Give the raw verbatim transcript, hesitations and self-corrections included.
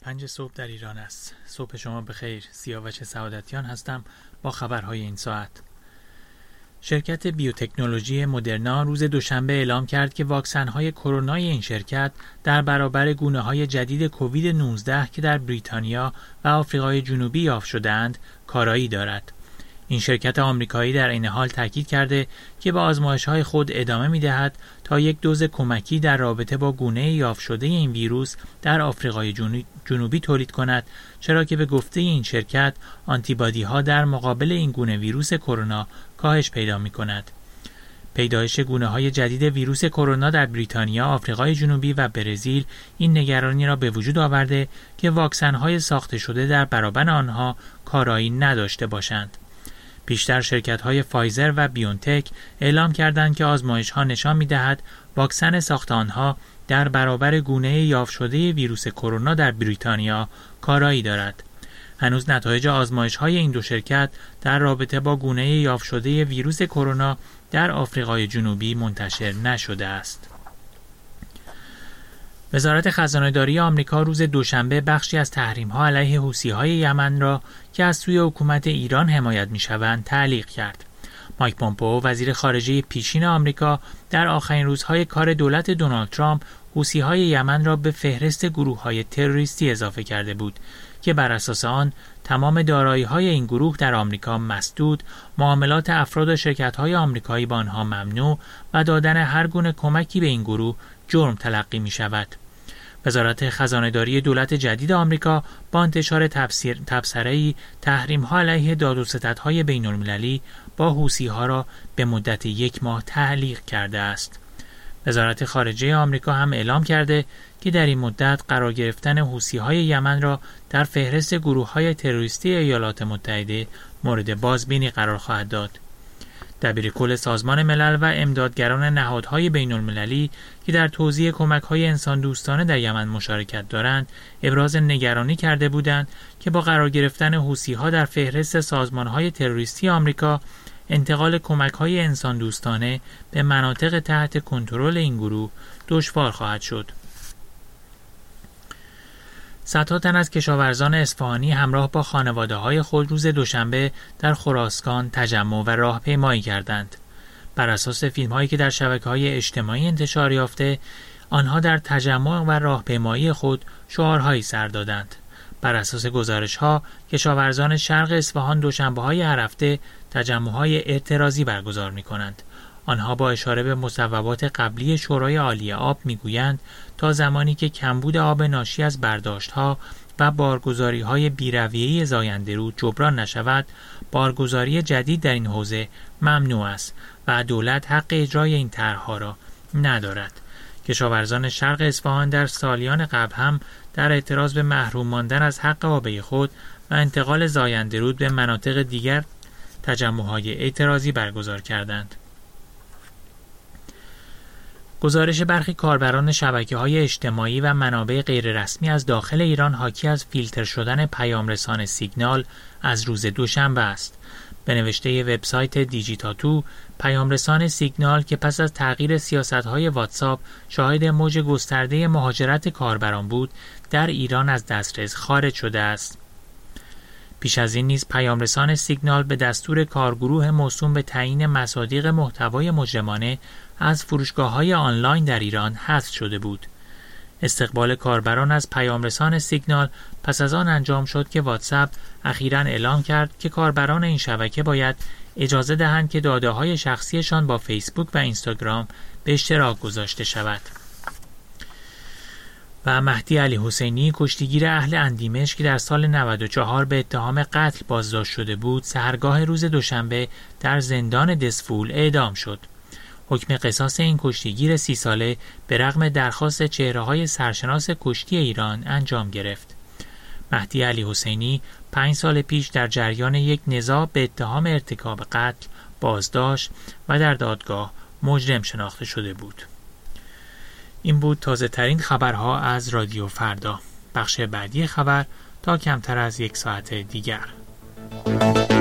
پنج صبح در ایران است. صبح شما بخیر. سیاوش سعادتیان هستم با خبرهای این ساعت. شرکت بیوتکنولوژی مدرنا روز دوشنبه اعلام کرد که واکسن‌های کرونای این شرکت در برابر گونه‌های جدید کووید نوزده که در بریتانیا و آفریقای جنوبی یافت شده‌اند کارایی دارد. این شرکت آمریکایی در این حال تاکید کرده که به آزمایش‌های خود ادامه می‌دهد تا یک دوز کمکی در رابطه با گونه یافت شده این ویروس در آفریقای جنوبی تولید کند، چرا که به گفته این شرکت آنتیبادی‌ها در مقابل این گونه ویروس کرونا کاهش پیدا می‌کند. پیدایش گونه‌های جدید ویروس کرونا در بریتانیا، آفریقای جنوبی و برزیل این نگرانی را به وجود آورده که واکسن‌های ساخته شده در برابر آنها کارایی نداشته باشند. پیشتر شرکت‌های فایزر و بیونتک اعلام کردند که آزمایش‌ها نشان می‌دهد واکسن ساخت آنها در برابر گونه یافت شده ویروس کرونا در بریتانیا کارایی دارد. هنوز نتایج آزمایش‌های این دو شرکت در رابطه با گونه یافت شده ویروس کرونا در آفریقای جنوبی منتشر نشده است. وزارت خزانه‌داری آمریکا روز دوشنبه بخشی از تحریم‌ها علیه حوثی‌های یمن را که از سوی حکومت ایران حمایت می‌شوند تعلیق کرد. مایک پومپئو وزیر خارجه پیشین آمریکا در آخرین روزهای کار دولت دونالد ترامپ حوثی‌های یمن را به فهرست گروه‌های تروریستی اضافه کرده بود که بر اساس آن تمام دارایی‌های این گروه در آمریکا مسدود، معاملات افراد و شرکت‌های آمریکایی با آنها ممنوع و دادن هر گونه کمکی به این گروه جرم تلقی می‌شود. وزارت خزانه‌داری دولت جدید آمریکا با انتشار تبصره‌ای تحریم‌ها علیه داد و ستدهای بین‌المللی با حوثی‌ها را به مدت یک ماه تعلیق کرده است. وزارت خارجه آمریکا هم اعلام کرده که در این مدت قرار گرفتن حوثی‌های یمن را در فهرست گروه‌های تروریستی ایالات متحده مورد بازبینی قرار خواهد داد. دبیرکل سازمان ملل و امدادگران نهادهای بین‌المللی که در توزیع کمک‌های انسان دوستانه در یمن مشارکت دارند، ابراز نگرانی کرده بودند که با قرار گرفتن حوثی‌ها در فهرست سازمان‌های تروریستی آمریکا، انتقال کمک‌های انسان دوستانه به مناطق تحت کنترل این گروه دشوار خواهد شد. صدها تن از کشاورزان اصفهانی همراه با خانواده‌های خود روز دوشنبه در خراسان تجمع و راهپیمایی کردند. بر اساس فیلم‌هایی که در شبکه‌های اجتماعی انتشار یافته، آنها در تجمع و راهپیمایی خود شعارهایی سر دادند. بر اساس گزارش‌ها، کشاورزان شرق اصفهان دوشنبه‌های هر هفته تجمع‌های اعتراضی برگزار می‌کنند. آنها با اشاره به مصوبات قبلی شورای عالی آب میگویند تا زمانی که کمبود آب ناشی از برداشت‌ها و بارگذاری‌های بی‌رویه‌ای زاینده‌رود جبران نشود، بارگذاری جدید در این حوزه ممنوع است و دولت حق اجرای این طرح‌ها را ندارد. کشاورزان شرق اصفهان در سالیان قبل هم در اعتراض به محروم ماندن از حق آبی خود و انتقال زاینده‌رود به مناطق دیگر تجمع‌های اعتراضی برگزار کردند. گزارش برخی کاربران شبکه‌های اجتماعی و منابع غیررسمی از داخل ایران حاکی از فیلتر شدن پیامرسان سیگنال از روز دوشنبه است. به نوشته وبسایت دیجیتاتو، پیامرسان سیگنال که پس از تغییر سیاست‌های واتساپ شاهد موج گسترده مهاجرت کاربران بود، در ایران از دسترس خارج شده است. پیش از این نیز پیامرسان سیگنال به دستور کارگروه موسوم به تعیین مصادیق محتوای مجرمانه از فروشگاه‌های آنلاین در ایران حذف شده بود. استقبال کاربران از پیامرسان سیگنال پس از آن انجام شد که واتساپ اخیراً اعلام کرد که کاربران این شبکه باید اجازه دهند که داده‌های شخصیشان با فیسبوک و اینستاگرام به اشتراک گذاشته شود. و مهدی علی حسینی، کشتیگیر اهل اندیمش که در سال نود و چهار به اتهام قتل بازداشت شده بود، سحرگاه روز دوشنبه در زندان دسفول اعدام شد. حکم قصاص این کشتیگیر سی ساله به رغم درخواست چهره‌های سرشناس کشتی ایران انجام گرفت. مهدی علی حسینی پنج سال پیش در جریان یک نزاع به اتهام ارتکاب قتل بازداشت و در دادگاه مجرم شناخته شده بود. این بود تازه ترین خبرها از رادیو فردا. بخش بعدی خبر تا کمتر از یک ساعت دیگر.